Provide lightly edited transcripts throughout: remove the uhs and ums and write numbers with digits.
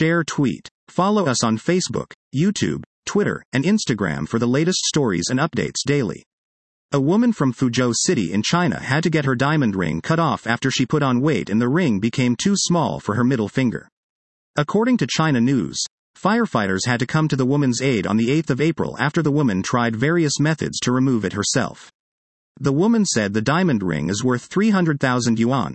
share, tweet. Follow us on Facebook, YouTube, Twitter, and Instagram for the latest stories and updates daily. A woman from Fuzhou City in China had to get her diamond ring cut off after she put on weight and the ring became too small for her middle finger. According to China News, firefighters had to come to the woman's aid on the 8th of April after the woman tried various methods to remove it herself. The woman said the diamond ring is worth 300,000 yuan,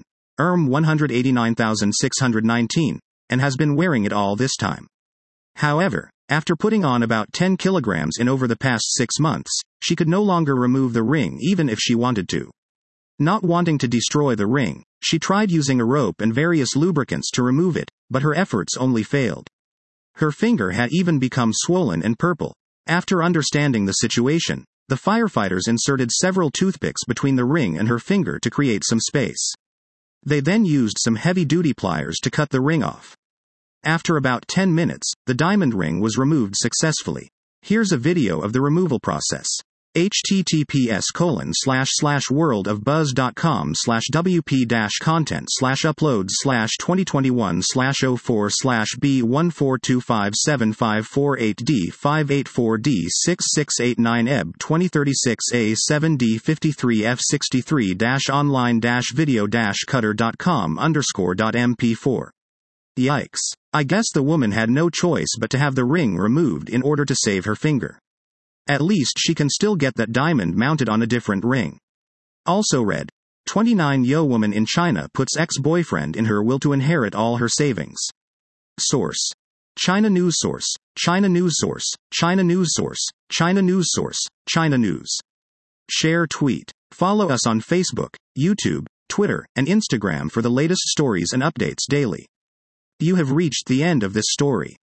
189,619, and has been wearing it all this time. However, after putting on about 10 kilograms in over the past 6 months, she could no longer remove the ring even if she wanted to. Not wanting to destroy the ring, she tried using a rope and various lubricants to remove it, but her efforts only failed. Her finger had even become swollen and purple. After understanding the situation, the firefighters inserted several toothpicks between the ring and her finger to create some space. They then used some heavy-duty pliers to cut the ring off. After about 10 minutes, the diamond ring was removed successfully. Here's a video of the removal process. https://world.buzz.com/wp-content/uploads/2021/04257548D584D66889eb2036A7053F63-online-video-cutter.com_MP4. Yikes. I guess the woman had no choice but to have the ring removed in order to save her finger. At least she can still get that diamond mounted on a different ring. Also read, 29-year-old woman in China puts ex-boyfriend in her will to inherit all her savings. Source: China News Source, China News Source, China News Source, China News Source, China News. Share, tweet. Follow us on Facebook, YouTube, Twitter, and Instagram for the latest stories and updates daily. You have reached the end of this story.